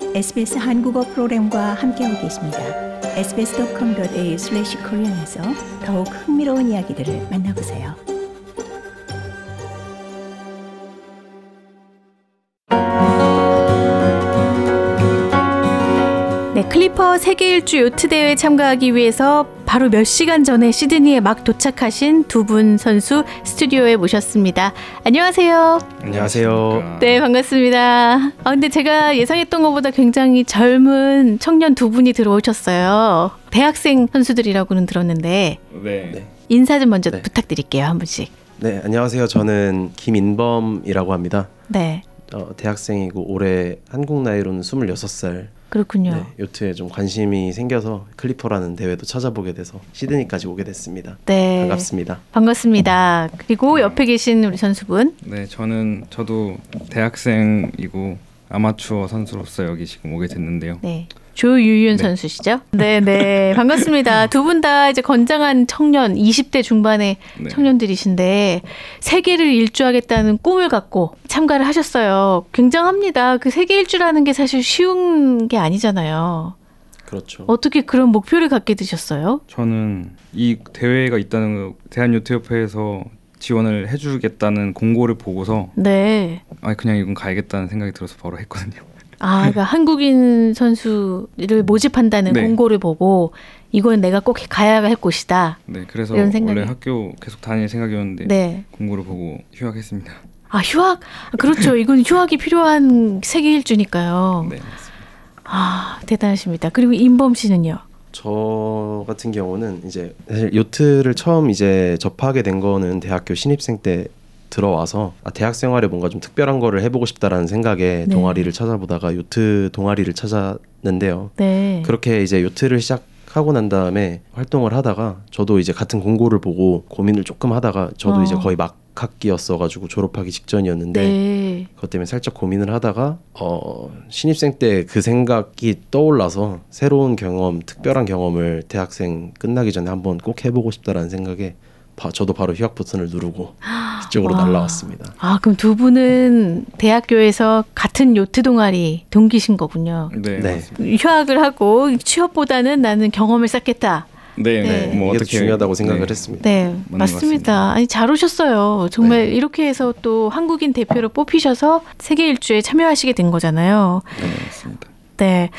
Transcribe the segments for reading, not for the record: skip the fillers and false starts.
SBS 한국어 프로그램과 함께하고 계십니다. sbs.com.au/korean에서 더욱 흥미로운 이야기들을 만나보세요. 네, 클리퍼 세계 일주 요트 대회에 참가하기 위해서 바로 몇 시간 전에 시드니에 막 도착하신 두 분 선수 스튜디오에 모셨습니다. 안녕하세요. 안녕하세요. 네, 반갑습니다. 근데 제가 예상했던 것보다 굉장히 젊은 청년 두 분이 들어오셨어요. 대학생 선수들이라고는 들었는데 네. 인사 좀 먼저 부탁드릴게요. 한 분씩. 네, 안녕하세요. 저는 김인범이라고 합니다. 네. 대학생이고 올해 한국 나이로는 26살. 그렇군요. 네, 요트에 좀 관심이 생겨서 클리퍼라는 대회도 찾아보게 돼서 시드니까지 오게 됐습니다. 네. 반갑습니다. 반갑습니다. 그리고 옆에 계신 우리 선수분. 네, 저도 대학생이고 아마추어 선수로서 여기 지금 오게 됐는데요. 네. 조유윤 네. 선수시죠? 네. 반갑습니다. 두 분 다 이제 건장한 청년, 20대 중반의 네. 청년들이신데 세계를 일주하겠다는 꿈을 갖고 참가를 하셨어요. 굉장합니다. 그 세계 일주라는 게 사실 쉬운 게 아니잖아요. 그렇죠. 어떻게 그런 목표를 갖게 되셨어요? 저는 이 대회가 있다는 대한요트협회에서 지원을 해주겠다는 공고를 보고서 네. 그냥 이건 가야겠다는 생각이 들어서 바로 했거든요. 그러니까 한국인 선수를 모집한다는 네. 공고를 보고 이건 내가 꼭 가야 할 곳이다. 네, 그래서 이런 생각이. 원래 학교 계속 다닐 생각이었는데 네. 공고를 보고 휴학했습니다. 휴학? 그렇죠. 이건 휴학이 필요한 세계 일주니까요. 네, 맞습니다. 대단하십니다. 그리고 임범 씨는요? 저 같은 경우는 이제 사실 요트를 처음 이제 접하게 된 거는 대학교 신입생 때 들어와서 대학 생활에 뭔가 좀 특별한 거를 해보고 싶다라는 생각에 네. 동아리를 찾아보다가 요트 동아리를 찾았는데요. 네. 그렇게 이제 요트를 시작하고 난 다음에 활동을 하다가 저도 이제 같은 공고를 보고 고민을 조금 하다가 저도 이제 거의 막 학기였어가지고 졸업하기 직전이었는데 네. 그것 때문에 살짝 고민을 하다가 신입생 때 그 생각이 떠올라서 새로운 경험, 특별한 경험을 대학생 끝나기 전에 한번 꼭 해보고 싶다라는 생각에 저도 바로 휴학 버튼을 누르고 이쪽으로 와. 날라왔습니다. 그럼 두 분은 대학교에서 같은 요트 동아리 동기신 거군요. 네, 네. 맞습니다. 휴학을 하고 취업보다는 나는 경험을 쌓겠다. 네, 네. 뭐 이게 더 어떻게 중요하다고 생각을 네. 했습니다. 네, 맞는 것 맞습니다. 같습니다. 아니, 잘 오셨어요. 정말 네. 이렇게 해서 또 한국인 대표로 뽑히셔서 세계 일주에 참여하시게 된 거잖아요. 네, 맞습니다. 네.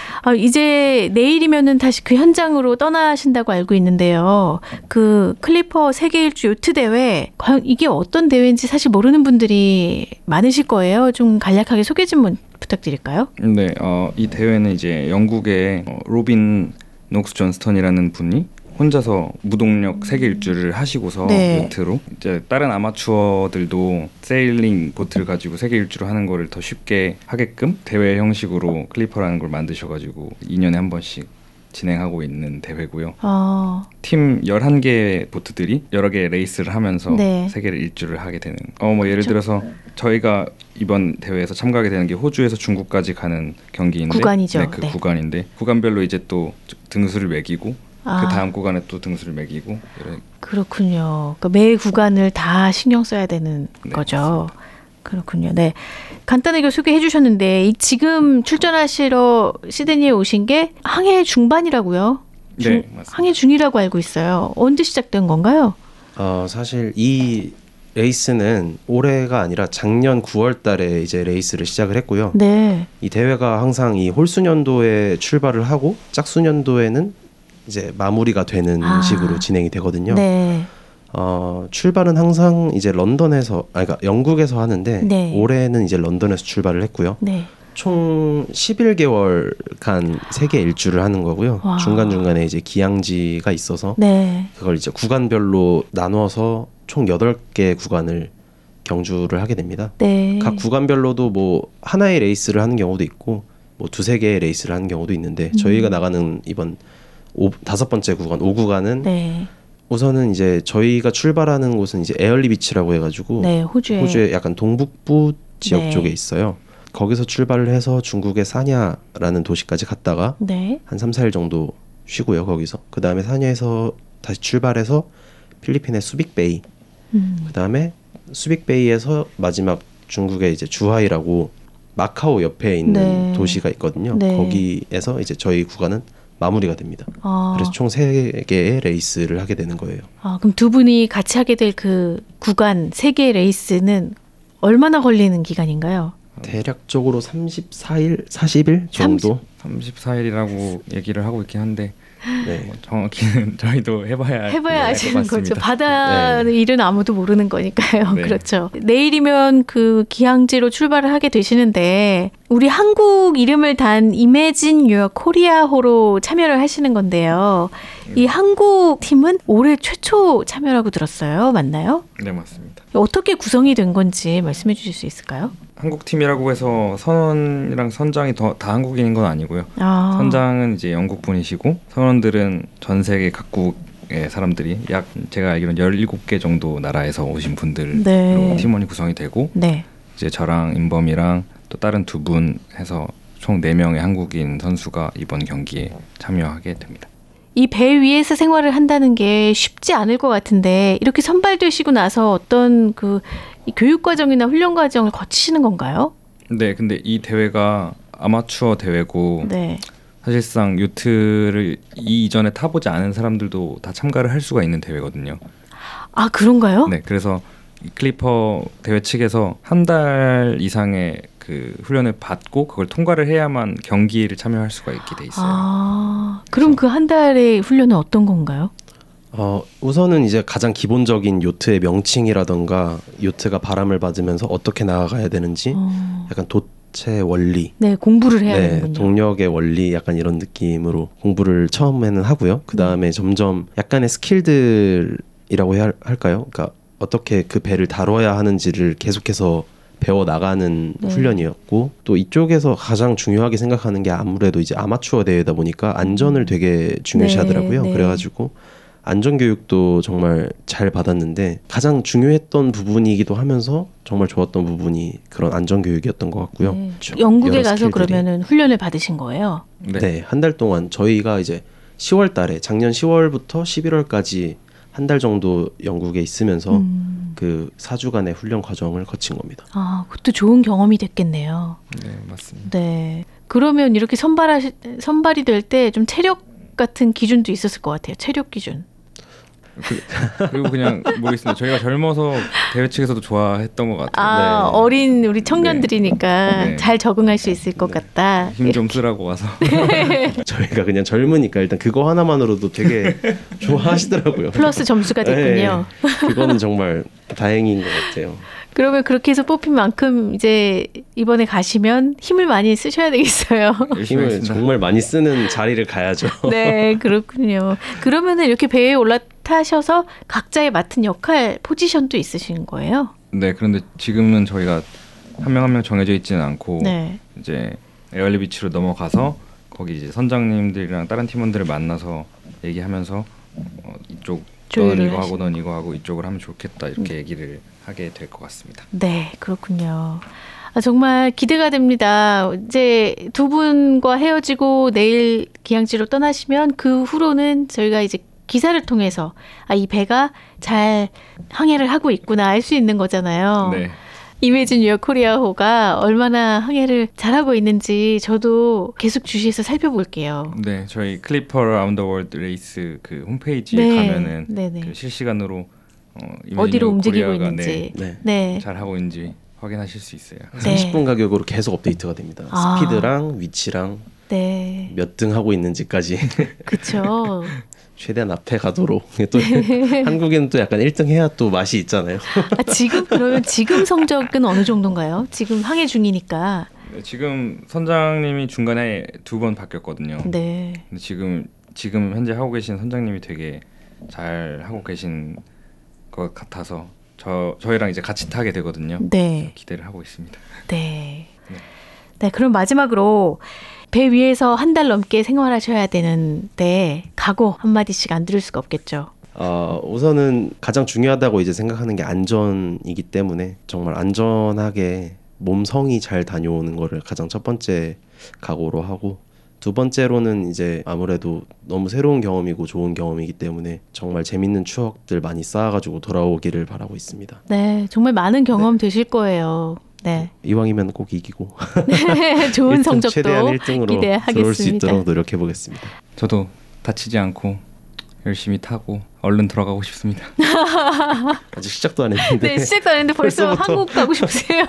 이제 내일이면은 다시 그 현장으로 떠나신다고 알고 있는데요. 그 클리퍼 세계 일주 요트 대회, 과연 이게 어떤 대회인지 사실 모르는 분들이 많으실 거예요. 좀 간략하게 소개 좀 부탁드릴까요? 네, 이 대회는 이제 영국의 로빈 녹스 존스턴이라는 분이 혼자서 무동력 세계 일주를 하시고서 네. 요트로 이제 다른 아마추어들도 세일링 보트를 가지고 세계 일주를 하는 거를 더 쉽게 하게끔 대회 형식으로 클리퍼라는 걸 만드셔가지고 2년에 한 번씩 진행하고 있는 대회고요. 팀 11개의 보트들이 여러 개의 레이스를 하면서 네. 세계를 일주를 하게 되는 예를 들어서 저희가 이번 대회에서 참가하게 되는 게 호주에서 중국까지 가는 경기인데 구간이죠. 네, 그 네. 구간인데 구간별로 이제 또 등수를 매기고 그 다음 구간에 또 등수를 매기고 그렇군요. 그러니까 매 구간을 다 신경 써야 되는 네, 거죠. 맞습니다. 그렇군요. 네. 간단하게 소개해 주셨는데 지금 출전하시러 시드니에 오신 게 항해 중반이라고요? 네, 맞습니다. 항해 중이라고 알고 있어요. 언제 시작된 건가요? 사실 이 레이스는 올해가 아니라 작년 9월 달에 이제 레이스를 시작을 했고요. 네. 이 대회가 항상 이 홀수년도에 출발을 하고 짝수년도에는 이제 마무리가 되는 식으로 진행이 되거든요. 네. 출발은 항상 이제 런던에서, 그러니까 영국에서 하는데 네. 올해는 이제 런던에서 출발을 했고요. 네. 총 11개월간 세계 일주를 하는 거고요. 와. 중간중간에 이제 기항지가 있어서 네. 그걸 이제 구간별로 나누어서 총 8개 구간을 경주를 하게 됩니다. 네. 각 구간별로도 뭐 하나의 레이스를 하는 경우도 있고 뭐 두세 개의 레이스를 하는 경우도 있는데 저희가 나가는 이번 5번째 구간 5구간은 네. 우선은 이제 저희가 출발하는 곳은 이제 에얼리 비치라고 해가지고 네, 호주에 약간 동북부 지역 네. 쪽에 있어요. 거기서 출발을 해서 중국의 사냐라는 도시까지 갔다가 네. 한 3, 4일 정도 쉬고요. 거기서 그 다음에 사냐에서 다시 출발해서 필리핀의 수빅베이, 그 다음에 수빅베이에서 마지막 중국의 이제 주하이라고 마카오 옆에 있는 네. 도시가 있거든요. 네. 거기에서 이제 저희 구간은 마무리가 됩니다. 그래서 총 3개의 레이스를 하게 되는 거예요. 그럼 두 분이 같이 하게 될 그 구간 3개의 레이스는 얼마나 걸리는 기간인가요? 대략적으로 34일, 40일 정도? 34일이라고 얘기를 하고 있긴 한데 네. 정확히는 저희도 해봐야 아시는 거죠. 같습니다. 바다 네. 일은 아무도 모르는 거니까요. 네. 그렇죠. 내일이면 그 기항지로 출발을 하게 되시는데 우리 한국 이름을 단 이매진 유어 코리아호로 참여를 하시는 건데요. 이 한국 팀은 올해 최초 참여라고 들었어요. 맞나요? 네, 맞습니다. 어떻게 구성이 된 건지 말씀해 주실 수 있을까요? 한국 팀이라고 해서 선원이랑 선장이 다 한국인인 건 아니고요. 선장은 이제 영국 분이시고 선원들은 전 세계 각국의 사람들이 약 제가 알기로는 17개 정도 나라에서 오신 분들로 네. 팀원이 구성이 되고 네. 이제 저랑 인범이랑 또 다른 2분 해서 총 4명의 한국인 선수가 이번 경기에 참여하게 됩니다. 이 배 위에서 생활을 한다는 게 쉽지 않을 것 같은데 이렇게 선발되시고 나서 어떤 그 교육 과정이나 훈련 과정을 거치시는 건가요? 네, 근데 이 대회가 아마추어 대회고 네. 사실상 요트를 이전에 타보지 않은 사람들도 다 참가를 할 수가 있는 대회거든요. 아, 그런가요? 네, 그래서 이 클리퍼 대회 측에서 한 달 이상의 그 훈련을 받고 그걸 통과를 해야만 경기를 참여할 수가 있게 돼 있어요. 그럼 그 한 달의 훈련은 어떤 건가요? 우선은 이제 가장 기본적인 요트의 명칭이라던가 요트가 바람을 받으면서 어떻게 나아가야 되는지 약간 도체 원리, 네, 공부를 해야 되는군요. 동력의 원리 약간 이런 느낌으로 공부를 처음에는 하고요. 그 다음에 점점 약간의 스킬들이라고 해야 할까요? 그러니까 어떻게 그 배를 다뤄야 하는지를 계속해서 배워 나가는 훈련이었고 또 이쪽에서 가장 중요하게 생각하는 게 아무래도 이제 아마추어 대회다 보니까 안전을 되게 중요시하더라고요. 네. 그래가지고 안전 교육도 정말 잘 받았는데 가장 중요했던 부분이기도 하면서 정말 좋았던 부분이 그런 안전 교육이었던 것 같고요. 네. 영국에 여러 가서 스킬들이. 그러면은 훈련을 받으신 거예요? 네, 한 달 동안 저희가 이제 10월 달에 작년 10월부터 11월까지 한 달 정도 영국에 있으면서 그 4주간의 훈련 과정을 거친 겁니다. 그것도 좋은 경험이 됐겠네요. 네, 맞습니다. 네. 그러면 이렇게 선발이 될 때 좀 체력 같은 기준도 있었을 것 같아요. 체력 기준. 그리고 그냥 모르겠습니다. 저희가 젊어서 대회 측에서도 좋아했던 것 같아요. 네. 어린 우리 청년들이니까 네. 잘 적응할 수 있을 것 같다. 힘 좀 쓰라고 와서. 저희가 그냥 젊으니까 일단 그거 하나만으로도 되게 좋아하시더라고요. 플러스 점수가 됐군요. 네, 그거는 정말 다행인 것 같아요. 그러면 그렇게 해서 뽑힌 만큼 이제 이번에 가시면 힘을 많이 쓰셔야 되겠어요. 열심히 힘을 하겠습니다. 정말 많이 쓰는 자리를 가야죠. 네, 그렇군요. 그러면은 이렇게 배에 올라타셔서 각자의 맡은 역할, 포지션도 있으신 거예요? 네, 그런데 지금은 저희가 한 명 한 명 정해져 있지는 않고 네. 이제 에어리 비치로 넘어가서 거기 이제 선장님들이랑 다른 팀원들을 만나서 얘기하면서 이쪽 너는 조율을 이거 하고 하시는 넌 이거 하고 이쪽을 하면 좋겠다 이렇게 얘기를 하게 될 것 같습니다. 네, 그렇군요. 정말 기대가 됩니다. 이제 두 분과 헤어지고 내일 기항지로 떠나시면 그 후로는 저희가 이제 기사를 통해서 이 배가 잘 항해를 하고 있구나 알 수 있는 거잖아요. 네. 이매진 유어 코리아호가 얼마나 항해를 잘하고 있는지 저도 계속 주시해서 살펴볼게요. 네, 저희 클리퍼 라운드 월드 레이스 그 홈페이지에 가면은 네네. 그 실시간으로 어디로 움직이고 코리아가 있는지. 네. 네. 잘 하고 있는지 확인하실 수 있어요. 네. 30분 가격으로 계속 업데이트가 됩니다. 스피드랑 위치랑 네. 몇 등 하고 있는지까지 그렇죠. 최대한 앞에 가도록. 또 한국에는 또 약간 1등 해야 또 맛이 있잖아요. 그러면 지금 성적은 어느 정도인가요? 지금 항해 중이니까. 네, 지금 선장님이 중간에 2번 바뀌었거든요. 네. 근데 지금 현재 하고 계신 선장님이 되게 잘 하고 계신 것 같아서 저희랑 이제 같이 타게 되거든요. 네. 기대를 하고 있습니다. 네. 네. 네, 그럼 마지막으로 배 위에서 한 달 넘게 생활하셔야 되는데 각오 한마디씩 안 들을 수가 없겠죠. 우선은 가장 중요하다고 이제 생각하는 게 안전이기 때문에 정말 안전하게 몸성이 잘 다녀오는 거를 가장 첫 번째 각오로 하고 두 번째로는 이제 아무래도 너무 새로운 경험이고 좋은 경험이기 때문에 정말 재밌는 추억들 많이 쌓아가지고 돌아오기를 바라고 있습니다. 네, 정말 많은 경험 되실 거예요. 네. 이왕이면 꼭 이기고 좋은 1등, 성적도 최대한 1등으로 들어올 수 기대하겠습니다. 있도록 노력해 보겠습니다. 저도 다치지 않고 열심히 타고 얼른 돌아가고 싶습니다. 아직 시작도 안 했는데 네, 시작도 안 했는데 벌써 벌써부터. 한국 가고 싶으세요?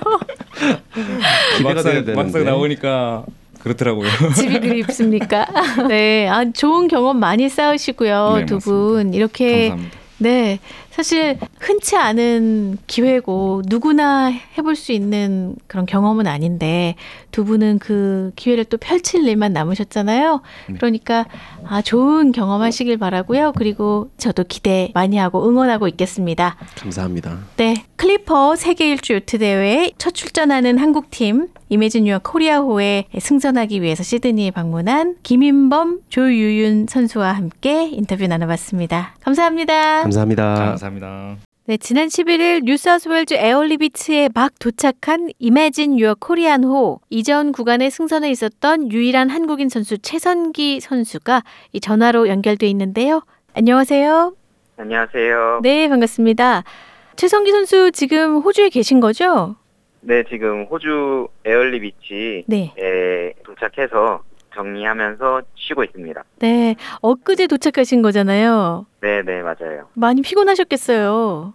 기대가 돼야 되는데. 막상 나오니까 그렇더라고요. 집이 그립습니까? 네, 좋은 경험 많이 쌓으시고요. 네, 두 맞습니다. 분 이렇게 감사합니다. 네, 사실 흔치 않은 기회고 누구나 해볼 수 있는 그런 경험은 아닌데 두 분은 그 기회를 또 펼칠 일만 남으셨잖아요. 네. 그러니까 좋은 경험하시길 바라고요. 그리고 저도 기대 많이 하고 응원하고 있겠습니다. 감사합니다. 네, 클리퍼 세계 일주 요트 대회에 첫 출전하는 한국팀 이매진 유어 코리아호에 승선하기 위해서 시드니에 방문한 김인범, 조유윤 선수와 함께 인터뷰 나눠봤습니다. 감사합니다. 감사합니다. 감사합니다. 네, 지난 11일 뉴사우스웨일즈 에얼리비치에 막 도착한 이매진 유어 코리안호 이전 구간에 승선해 있었던 유일한 한국인 선수 최선기 선수가 이 전화로 연결돼 있는데요. 안녕하세요. 안녕하세요. 네, 반갑습니다. 최선기 선수 지금 호주에 계신 거죠? 네, 지금 호주 에얼리 비치에 네. 도착해서 정리하면서 쉬고 있습니다. 네, 엊그제 도착하신 거잖아요. 네, 네, 맞아요. 많이 피곤하셨겠어요.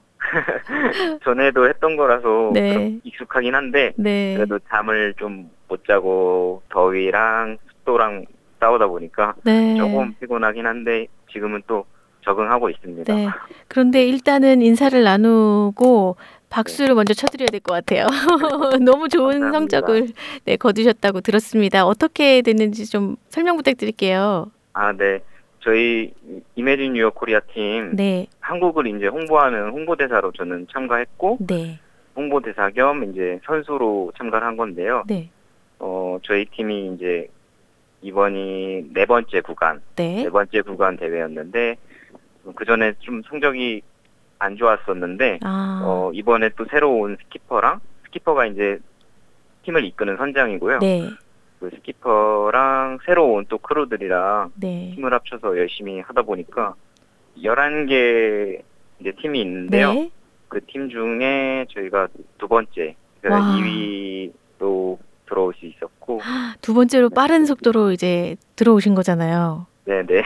전에도 했던 거라서 네. 좀 익숙하긴 한데 네. 그래도 잠을 좀 못 자고 더위랑 습도랑 싸우다 보니까 네. 조금 피곤하긴 한데 지금은 또 적응하고 있습니다. 네. 그런데 일단은 인사를 나누고 박수를 먼저 쳐드려야 될 것 같아요. 너무 좋은 감사합니다. 성적을 거두셨다고 들었습니다. 어떻게 됐는지 좀 설명 부탁드릴게요. 아, 네. 저희 이매진 뉴욕 코리아 팀 네. 한국을 이제 홍보하는 홍보대사로 저는 참가했고 네. 홍보대사 겸 이제 선수로 참가를 한 건데요. 네. 저희 팀이 이제 이번이 네 번째 구간 네. 대회였는데 그 전에 좀 성적이 안 좋았었는데 이번에 또 새로 온 스키퍼가 이제 팀을 이끄는 선장이고요. 네. 그 스키퍼랑 새로 온 또 크루들이랑 네. 힘을 합쳐서 열심히 하다 보니까 11개 이제 팀이 있는데요. 네. 그 팀 중에 저희가 두 번째, 와. 2위로 들어올 수 있었고, 두 번째로 빠른 속도로 이제 들어오신 거잖아요. 네네.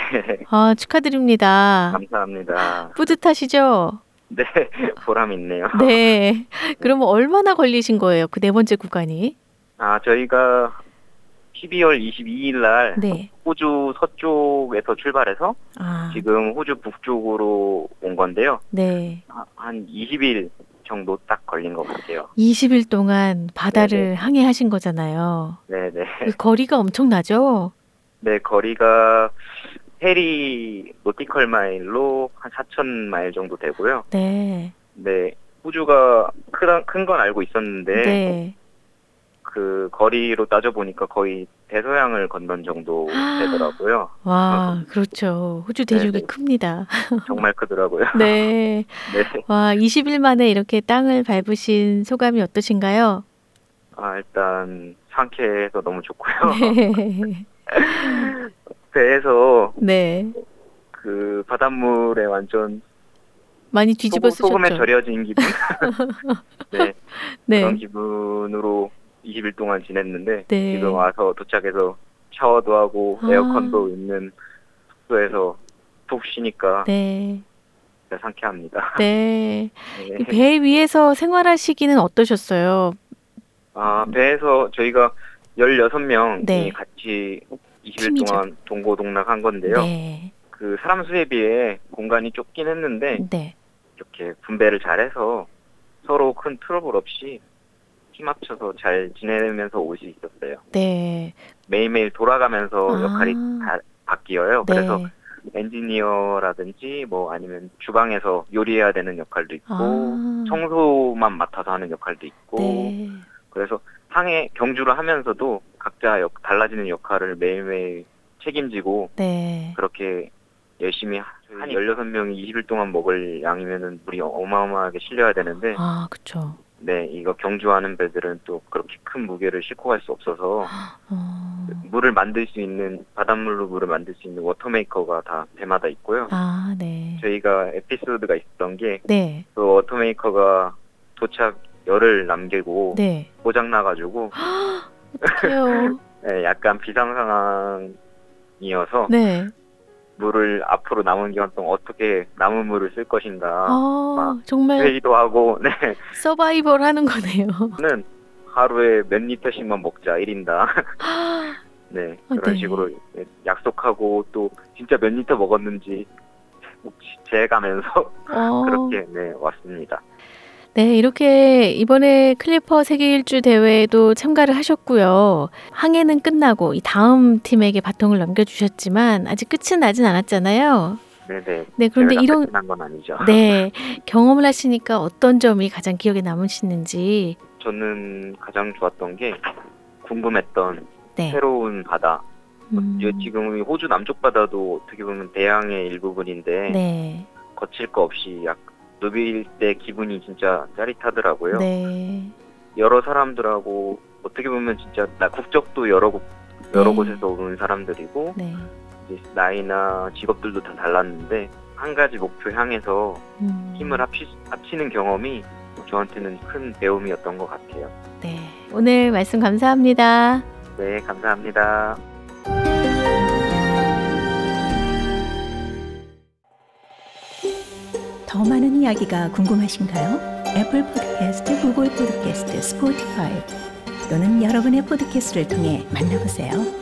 축하드립니다. 감사합니다. 뿌듯하시죠? 네, 보람 있네요. 네. 그러면 얼마나 걸리신 거예요? 그 네 번째 구간이? 저희가 12월 22일 날 네. 호주 서쪽에서 출발해서 지금 호주 북쪽으로 온 건데요. 네. 한 20일 정도 딱 걸린 것 같아요. 20일 동안 바다를 네네. 항해하신 거잖아요. 네네. 그 거리가 엄청나죠? 네, 거리가 해리 노티컬 마일로 한 4,000마일 정도 되고요. 네. 네, 호주가 큰 건 알고 있었는데 네. 그 거리로 따져보니까 거의 대서양을 건넌 정도 되더라고요. 와, 그렇죠. 호주 대륙이 네네. 큽니다. 정말 크더라고요. 네. 네. 와, 20일 만에 이렇게 땅을 밟으신 소감이 어떠신가요? 일단 상쾌해서 너무 좋고요. 네. 배에서 네. 그 바닷물에 완전 많이 뒤집어 쓰셨죠? 소금에 절여진 기분? 네, 네. 그런 기분으로 20일 동안 지냈는데 네. 지금 와서 도착해서 샤워도 하고 에어컨도 있는 숙소에서 푹 쉬니까 네. 진짜 상쾌합니다. 네. 네. 이 배 위에서 생활하시기는 어떠셨어요? 배에서 저희가 16명이 네. 같이 20일 팀이죠. 동안 동고동락한 건데요. 네. 그 사람 수에 비해 공간이 좁긴 했는데 네. 이렇게 분배를 잘해서 서로 큰 트러블 없이 힘 합쳐서 잘 지내면서 올 수 있었어요. 네. 매일매일 돌아가면서 역할이 다 바뀌어요. 네. 그래서 엔지니어라든지 뭐 아니면 주방에서 요리해야 되는 역할도 있고 청소만 맡아서 하는 역할도 있고 네. 그래서 경주를 하면서도 각자 달라지는 역할을 매일매일 책임지고 네. 그렇게 열심히 한 16명이 20일 동안 먹을 양이면은 물이 어마어마하게 실려야 되는데 그쵸. 네, 이거 경주하는 배들은 또 그렇게 큰 무게를 싣고 갈 수 없어서 바닷물로 물을 만들 수 있는 워터메이커가 다 배마다 있고요. 네. 저희가 에피소드가 있었던 게 네. 그 워터메이커가 도착 열을 남기고 네. 고장 나가지고 어떡해요. 네, 약간 비상 상황이어서 네. 물을 앞으로 남은 기간 동안 어떻게 남은 물을 쓸 것인가 막 정말 회의도 하고 네. 서바이벌 하는 거네요. 는 하루에 몇 리터씩만 먹자 1인당 네 그런 네. 식으로 약속하고 또 진짜 몇 리터 먹었는지 재가면서 그렇게 네 왔습니다. 네, 이렇게 이번에 클리퍼 세계 일주 대회에도 참가를 하셨고요. 항해는 끝나고 이 다음 팀에게 바통을 넘겨주셨지만 아직 끝은 나진 않았잖아요. 네네. 네, 그런데 이런 끝난 건 아니죠. 네 경험을 하시니까 어떤 점이 가장 기억에 남으시는지. 저는 가장 좋았던 게 궁금했던 네. 새로운 바다. 지금 호주 남쪽 바다도 어떻게 보면 대양의 일부분인데 네. 거칠 거 없이 약 누빌 때 기분이 진짜 짜릿하더라고요. 네. 여러 사람들하고 어떻게 보면 진짜 국적도 여러 곳에서 온 사람들이고 네. 이제 나이나 직업들도 다 달랐는데 한 가지 목표 향해서 힘을 합치는 경험이 저한테는 큰 배움이었던 것 같아요. 네. 오늘 말씀 감사합니다. 네, 감사합니다. 더 많은 이야기가 궁금하신가요? 애플 팟캐스트, 구글 팟캐스트, 스포티파이 또는 여러분의 팟캐스트를 통해 만나보세요.